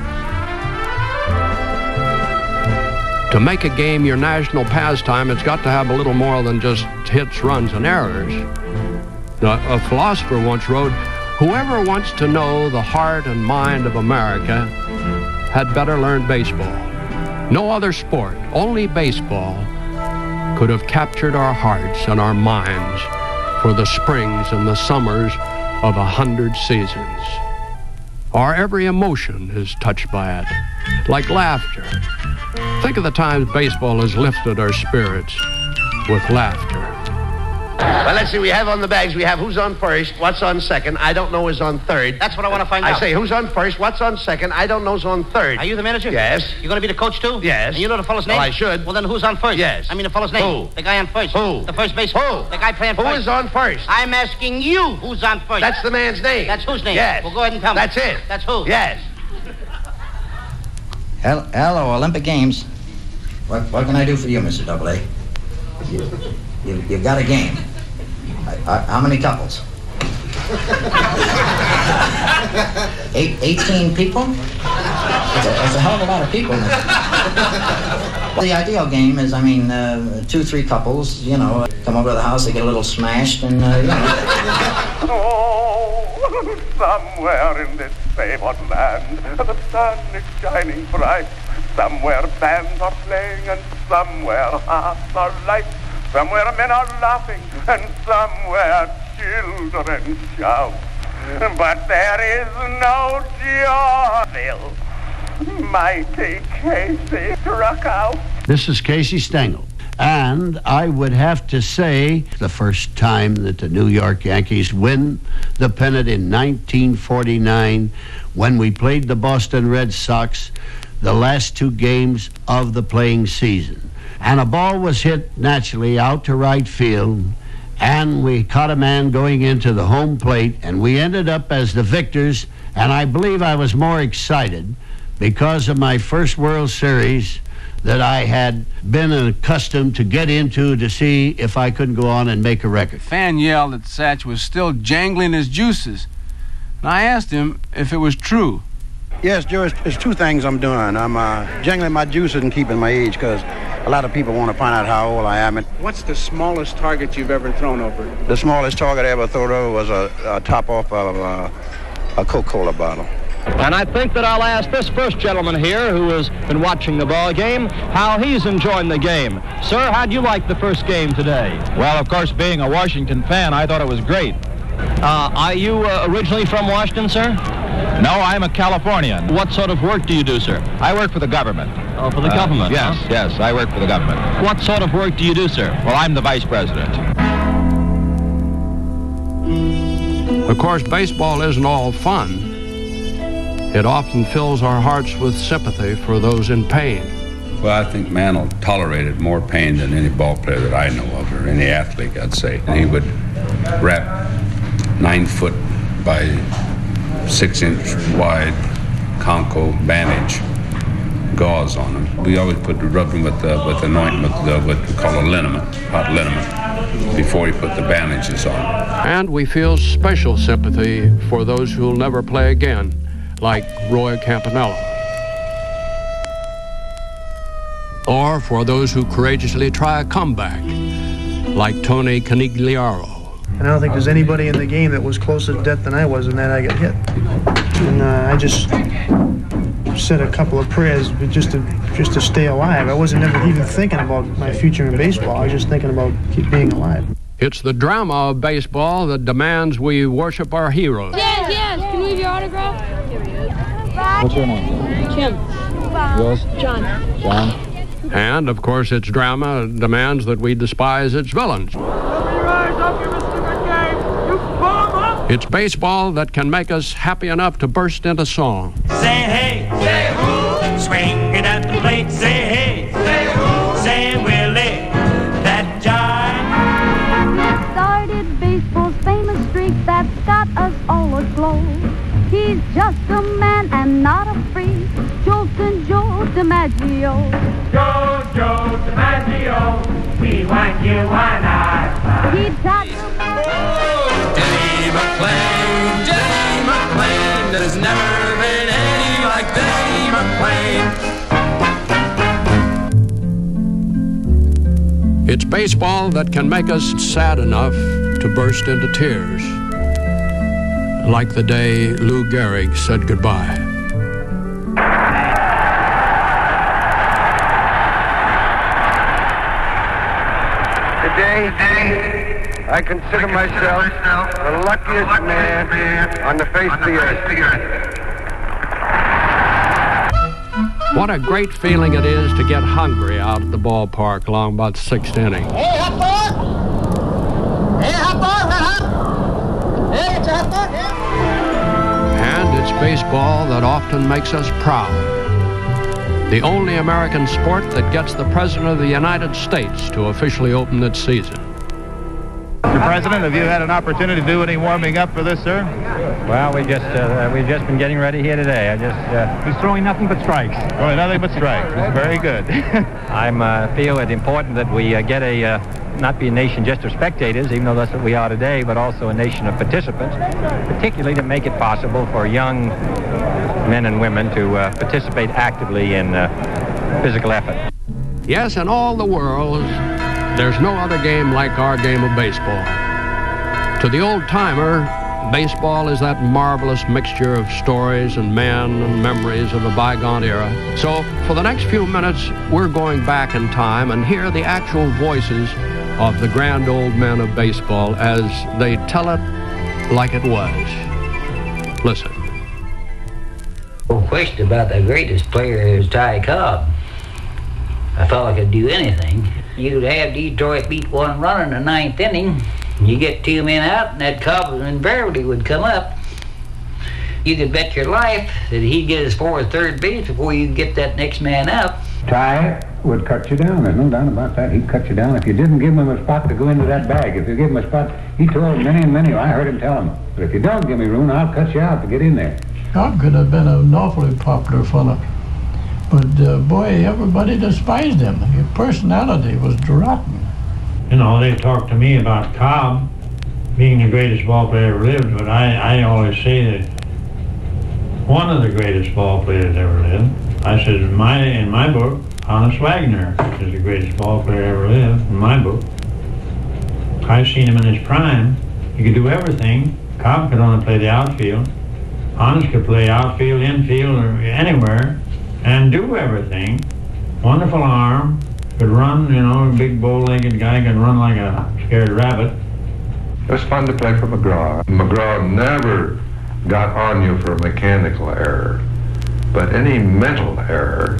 To make a game your national pastime, it's got to have a little more than just hits, runs, and errors. A philosopher once wrote, "Whoever wants to know the heart and mind of America had better learn baseball. No other sport, only baseball, could have captured our hearts and our minds for the springs and the summers of 100 seasons. Our every emotion is touched by it, like laughter. Think of the times baseball has lifted our spirits with laughter." Well, let's see. We have on the bags, we have who's on first, what's on second, I don't know who's on third. That's what I want to find out. I say who's on first, what's on second, I don't know who's on third. Are you the manager? Yes. You going to be the coach, too? Yes. And you know the fellow's name? Well, I should. Well, then who's on first? Yes. I mean the fellow's name. Who? The guy on first. Who? The first baseman. Who? The guy playing first. Who is on first? I'm asking you who's on first. That's the man's name. That's whose name? Yes. Well, go ahead and tell me. That's it. That's who? Yes. Hello, Olympic Games. What can I do for you, Mr. Double A? You've got a game. How many couples? 18 people? It's a hell of a lot of people. Well, the ideal game is, 2-3 couples, come over to the house, they get a little smashed, and, Oh, somewhere in this favored land, the sun is shining bright. Somewhere bands are playing, and somewhere hearts are light. Somewhere men are laughing, and somewhere children shout. But there is no joy. Mighty Casey struck out. This is Casey Stengel. And I would have to say the first time that the New York Yankees win the pennant in 1949 when we played the Boston Red Sox the last 2 games of the playing season. And a ball was hit naturally out to right field, and we caught a man going into the home plate, and we ended up as the victors, and I believe I was more excited because of my first World Series that I had been accustomed to get into to see if I couldn't go on and make a record. The fan yelled that Satch was still jangling his juices, and I asked him if it was true. Yes, Joe, it's 2 things I'm doing. I'm jangling my juices and keeping my age, because a lot of people want to find out how old I am. What's the smallest target you've ever thrown over? The smallest target I ever threw over was a top off of a Coca-Cola bottle. And I think that I'll ask this first gentleman here who has been watching the ball game how he's enjoying the game. Sir, how'd you like the first game today? Well, of course, being a Washington fan, I thought it was great. Are you originally from Washington, sir? No, I'm a Californian. What sort of work do you do, sir? I work for the government. Oh, for the government? Yes, huh? Yes, I work for the government. What sort of work do you do, sir? Well, I'm the vice president. Of course, baseball isn't all fun. It often fills our hearts with sympathy for those in pain. Well, I think Mantle tolerated more pain than any ball player that I know of, or any athlete, I'd say. And he would wrap 9-foot by 6-inch wide Conco bandage gauze on him. We always rubbed him with anointment, what we call a liniment, hot liniment, before he put the bandages on. And we feel special sympathy for those who'll never play again, like Roy Campanella. Or for those who courageously try a comeback, like Tony Canigliaro. And I don't think there's anybody in the game that was closer to death than I was, and then I got hit. And I just said a couple of prayers just to stay alive. I wasn't ever even thinking about my future in baseball. I was just thinking about being alive. It's the drama of baseball that demands we worship our heroes. Yes, can we have your autograph? What's your name? Kim. Yours? John. John? And, of course, its drama demands that we despise its villains. It's baseball that can make us happy enough to burst into song. Say hey, say who, swing it at the plate. Say hey, say who, say Willie, that jive. Started baseball's famous streak that's got us all aglow. He's just a man and not a freak. Joltin' Joe DiMaggio. Joe DiMaggio, we want you on our He taught Denny McClain, there's never been any like Denny McClain. It's baseball that can make us sad enough to burst into tears, like the day Lou Gehrig said goodbye. Today, I consider myself the luckiest man on the face of the earth. What a great feeling it is to get hungry out at the ballpark along about the sixth inning. Hey, hot dog! Hey, hot dog! Hot! Hey, it's a hot dog! And it's baseball that often makes us proud. The only American sport that gets the President of the United States to officially open its season. Mr. President, have you had an opportunity to do any warming up for this, sir? Well, we've just been getting ready here today. I just was throwing nothing but strikes. Throwing nothing but strikes. Very good. I feel it important that we get not be a nation just of spectators, even though that's what we are today, but also a nation of participants, particularly to make it possible for young men and women to participate actively in physical effort. Yes, in all the world, there's no other game like our game of baseball. To the old-timer, baseball is that marvelous mixture of stories and men and memories of a bygone era. So for the next few minutes, we're going back in time and hear the actual voices of the grand old men of baseball as they tell it like it was. Listen. No question about the greatest player is Ty Cobb. A fella could do anything. You'd have Detroit beat one run in the ninth inning. You get two men out, and that Cobb invariably would come up. You could bet your life that he'd get as far as third base before you get that next man out. Ty would cut you down. There's no doubt about that. He'd cut you down if you didn't give him a spot to go into that bag. If you give him a spot, he told many and many. I heard him tell him. But if you don't give me room, I'll cut you out to get in there. Cobb could have been an awfully popular fella. But, boy, everybody despised him. His personality was rotten. You know, they talk to me about Cobb being the greatest ball player ever lived, but I always say that one of the greatest ball players ever lived. I said, in my book, Honus Wagner is the greatest ball player ever lived, in my book. I've seen him in his prime. He could do everything. Cobb could only play the outfield. Honus could play outfield, infield, or anywhere, and do everything. Wonderful arm, could run, you know, a big bow-legged guy could run like a scared rabbit. It was fun to play for McGraw. McGraw never got on you for a mechanical error, but any mental error,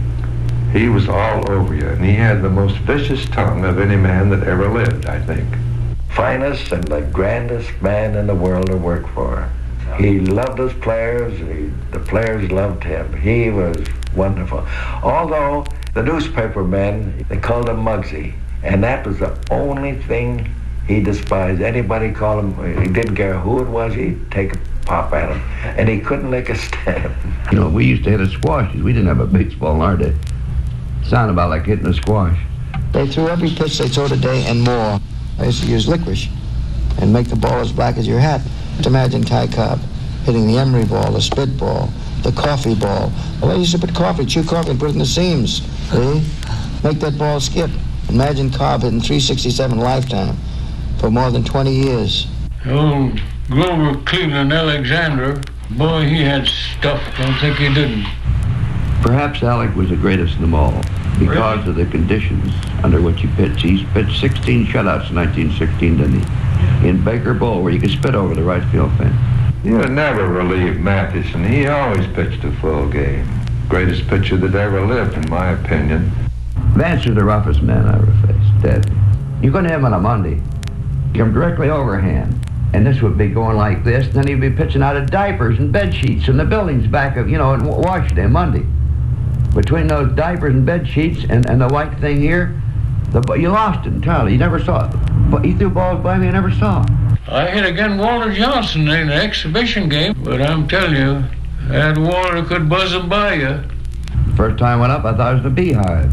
he was all over you, and he had the most vicious tongue of any man that ever lived, I think. Finest and the grandest man in the world to work for. He loved his players, the players loved him. He was wonderful. Although the newspaper men, they called him Muggsy, and that was the only thing he despised. Anybody called him, he didn't care who it was, he'd take a pop at him, and he couldn't lick a stamp. You know, we used to hit a squash. We didn't have a baseball in our day. It sounded about like hitting a squash. They threw every pitch they threw today and more. I used to use licorice and make the ball as black as your hat. Imagine Ty Cobb hitting the emery ball, the spit ball, the coffee ball. Well, they used to put coffee, chew coffee and put it in the seams. See? Make that ball skip. Imagine Cobb hitting 367 lifetime for more than 20 years. Old Grover Cleveland Alexander, boy, he had stuff. Don't think he didn't. Perhaps Alec was the greatest of them all because of the conditions under which he pitched. He's pitched 16 shutouts in 1916, didn't he? In Baker Bowl, where you could spit over the right field fence. You never relieved Matheson. He always pitched a full game. Greatest pitcher that ever lived, in my opinion. Vance was the roughest man I ever faced, dead. You couldn't have him on a Monday. You come directly overhand. And this would be going like this, and then he'd be pitching out of diapers and bed sheets in the buildings back of, in Washington, Monday. Between those diapers and bed sheets and the white thing here, you lost it entirely. You never saw it. But he threw balls by me I never saw. I hit against Walter Johnson in an exhibition game, but I'm telling you, that Walter could buzz them by you. First time I went up, I thought it was a beehive.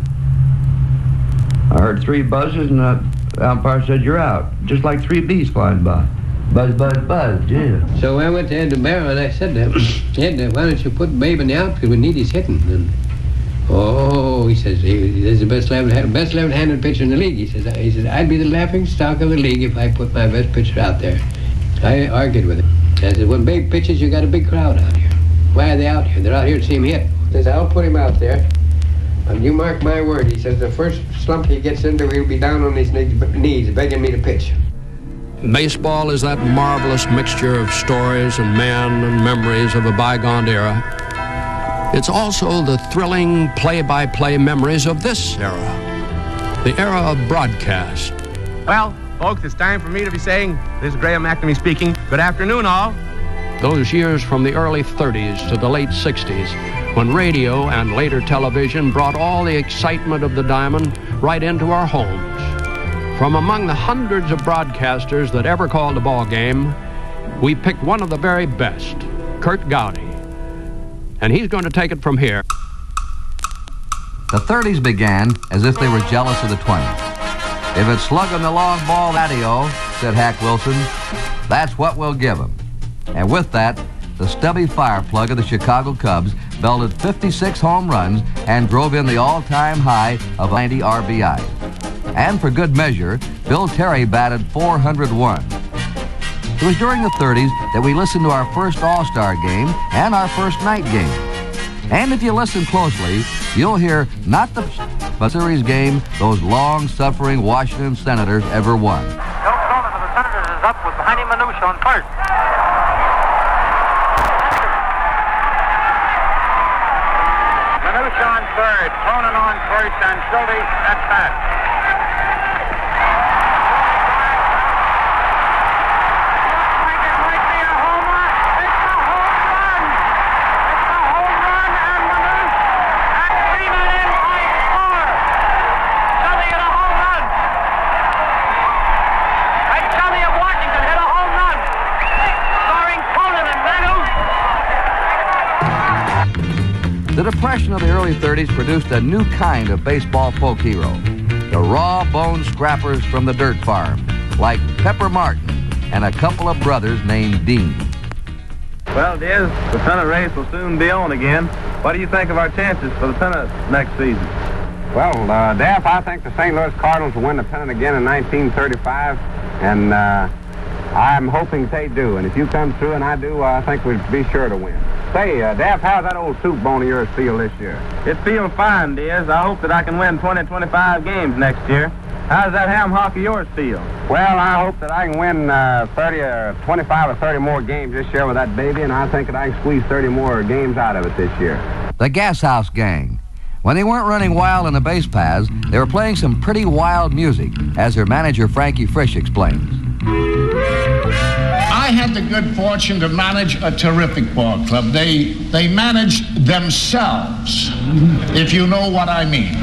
I heard 3 buzzes, and the umpire said, "You're out." Just like 3 bees flying by. Buzz, buzz, buzz, yeah. So I went to Ed DeMero and I said to him, "Ed, why don't you put Babe in the outfield? We need his hitting." And, he says, he's the best left-handed pitcher in the league. He says, "I'd be the laughing stock of the league if I put my best pitcher out there." I argued with him. I said, "When Babe pitches, you got a big crowd out here. Why are they out here? They're out here to see him hit." He says, "I'll put him out there. But you mark my word," he says, "the first slump he gets into, he'll be down on his knees begging me to pitch." Baseball is that marvelous mixture of stories and men and memories of a bygone era. It's also the thrilling play-by-play memories of this era, the era of broadcast. Well, folks, it's time for me to be saying, this is Graham McNamee speaking, good afternoon, all. Those years from the early 30s to the late 60s, when radio and later television brought all the excitement of the diamond right into our homes. From among the hundreds of broadcasters that ever called a ball game, we picked one of the very best, Curt Gowdy. And he's going to take it from here. The 30s began as if they were jealous of the 20s. "If it's slugging the long ball, daddy-o," said Hack Wilson, "that's what we'll give him." And with that, the stubby fireplug of the Chicago Cubs belted 56 home runs and drove in the all-time high of 90 RBI. And for good measure, Bill Terry batted 401. It was during the 30s that we listened to our first All-Star game and our first night game. And if you listen closely, you'll hear not the series game those long-suffering Washington Senators ever won. Bill Cronin of the Senators is up with Heine Manouche on first. Manouche on third, Cronin on first, and Schulte at bat. The Depression of the early 30s produced a new kind of baseball folk hero, the raw-boned scrappers from the dirt farm, like Pepper Martin and a couple of brothers named Dean. Well, Diaz, the pennant race will soon be on again. What do you think of our chances for the pennant next season? Well, Daff, I think the St. Louis Cardinals will win the pennant again in 1935, and I'm hoping they do. And if you come through and I do, I think we'll be sure to win. Say, Daff, how's that old soup bone of yours feel this year? It feels fine, Diaz. I hope that I can win 20, 25 games next year. How does that ham hock of yours feel? Well, I hope that I can win 30 or 25 or 30 more games this year with that baby, and I think that I can squeeze 30 more games out of it this year. The Gas House Gang. When they weren't running wild in the base paths, they were playing some pretty wild music, as their manager Frankie Frisch explains. I had the good fortune to manage a terrific ball club. They managed themselves, if you know what I mean.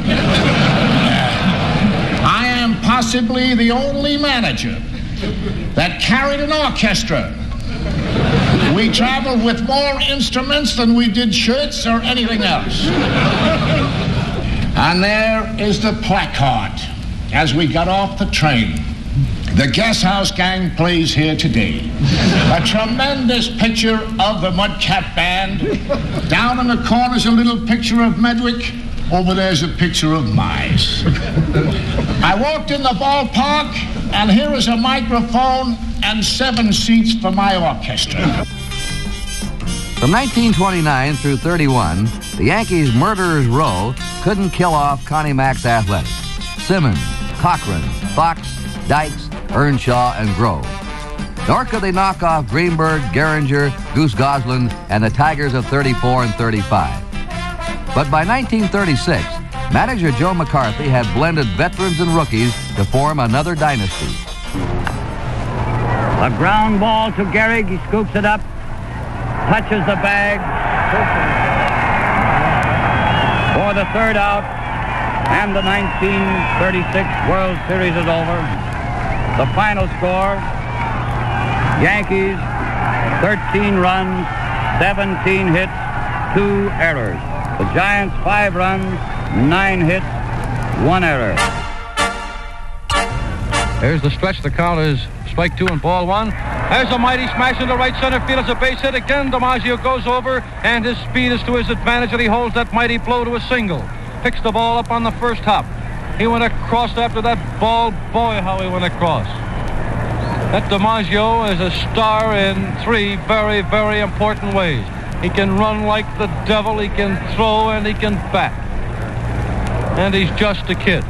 I am possibly the only manager that carried an orchestra. We traveled with more instruments than we did shirts or anything else. And there is the placard as we got off the train. The Gas House Gang plays here today. A tremendous picture of the Mudcat Band. Down in the corner's a little picture of Medwick. Over there's a picture of mice. I walked in the ballpark, and here is a microphone and 7 seats for my orchestra. From 1929 through 31, the Yankees' Murderers Row couldn't kill off Connie Mack's Athletics. Simmons, Cochran, Fox, Dykes, Earnshaw, and Grove. Nor could they knock off Greenberg, Gehringer, Goose Goslin, and the Tigers of 34 and 35. But by 1936, Manager Joe McCarthy had blended veterans and rookies to form another dynasty. A ground ball to Gehrig. He scoops it up, touches the bag for the third out, and the 1936 World Series is over. The final score, Yankees 13 runs, 17 hits, 2 errors. The Giants 5 runs, 9 hits, 1 error. There's the stretch. The count is strike 2 and ball 1. There's a mighty smash into right center field. It's a base hit again. DiMaggio goes over, and his speed is to his advantage, and he holds that mighty blow to a single. Picks the ball up on the first hop. He went across after that ball. Boy, how he went across. That DiMaggio is a star in 3 very, very important ways. He can run like the devil, he can throw, and he can bat. And he's just a kid.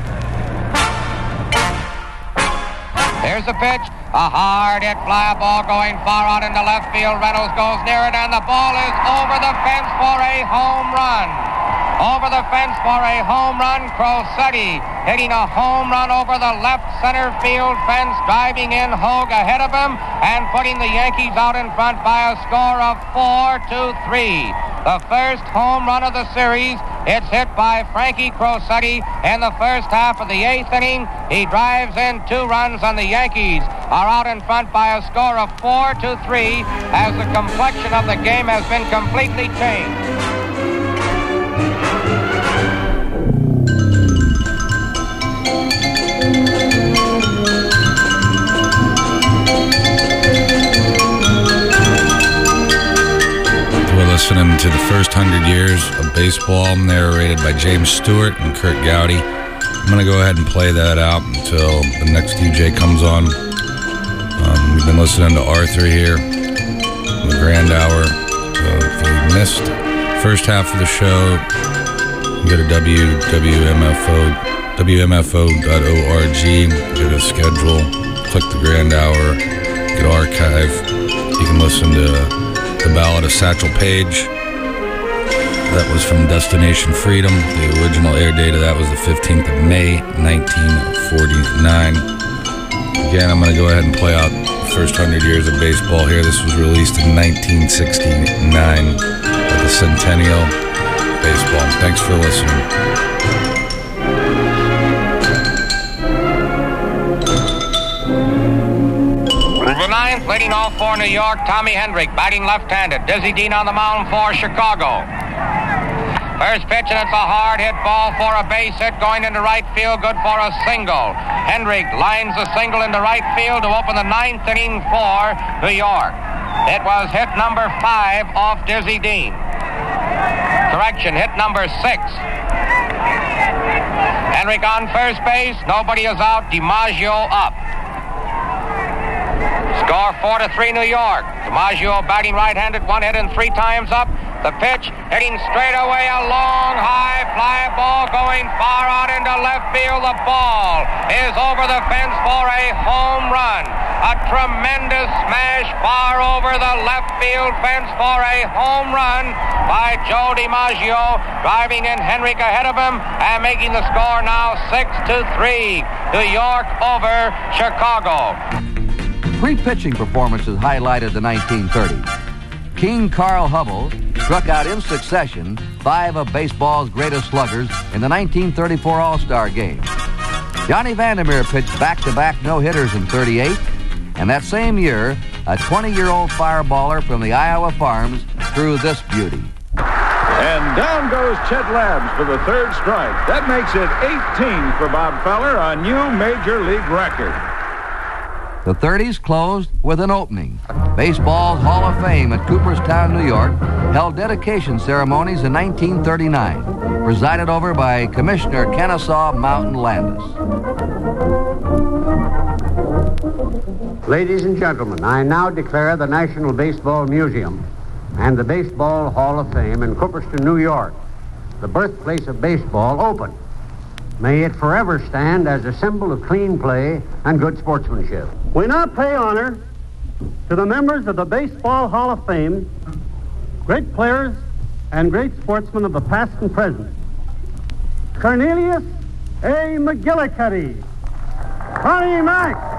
Here's the pitch. A hard hit fly ball going far out into left field. Reynolds goes near it, and the ball is over the fence for a home run. Over the fence for a home run. Crosetti hitting a home run over the left center field fence, driving in Hogue ahead of him and putting the Yankees out in front by a score of 4-3. The first home run of the series. It's hit by Frankie Crosetti in the first half of the 8th inning. He drives in 2 runs, and the Yankees are out in front by a score of 4-3 as the complexion of the game has been completely changed. We're listening to the first 100 years of baseball, narrated by James Stewart and Kurt Gowdy. I'm going to go ahead and play that out until the next DJ comes on. We've been listening to Arthur here in the Grand Hour. If you missed the first half of the show, go to WMFO.org, go to schedule, click the Grand Hour, get archive. You can listen to The Ballad of Satchel Paige. That was from Destination Freedom. The original air date of that was the 15th of May, 1949. Again, I'm going to go ahead and play out the first 100 years of baseball here. This was released in 1969 at the Centennial Baseball. Thanks for listening. The ninth, leading off for New York, Tommy Hendrick, batting left-handed. Dizzy Dean on the mound for Chicago. First pitch, and it's a hard hit ball for a base hit going into right field, good for a single. Hendrick lines the single into right field to open the 9th inning for New York. It was hit number 5 off Dizzy Dean. Correction, hit number 6. Hendrick on first base, nobody is out, DiMaggio up. Score 4-3 New York. DiMaggio batting right-handed, 1 hit and 3 times up. The pitch hitting straight away, a long high fly ball going far out into left field. The ball is over the fence for a home run. A tremendous smash far over the left field fence for a home run by Joe DiMaggio, driving in Hendrick ahead of him and making the score now 6-3. New York over Chicago. 3 pitching performances highlighted the 1930s. King Carl Hubbell struck out in succession 5 of baseball's greatest sluggers in the 1934 All-Star Game. Johnny Vandermeer pitched back-to-back no-hitters in 38, and that same year, a 20-year-old fireballer from the Iowa farms threw this beauty. And down goes Chet Labs for the 3rd strike. That makes it 18 for Bob Feller, a new Major League record. The 30s closed with an opening. Baseball's Hall of Fame at Cooperstown, New York, held dedication ceremonies in 1939, presided over by Commissioner Kennesaw Mountain Landis. Ladies and gentlemen, I now declare the National Baseball Museum and the Baseball Hall of Fame in Cooperstown, New York, the birthplace of baseball, open. May it forever stand as a symbol of clean play and good sportsmanship. We now pay honor to the members of the Baseball Hall of Fame, great players and great sportsmen of the past and present. Cornelius A. McGillicuddy. Connie Mack.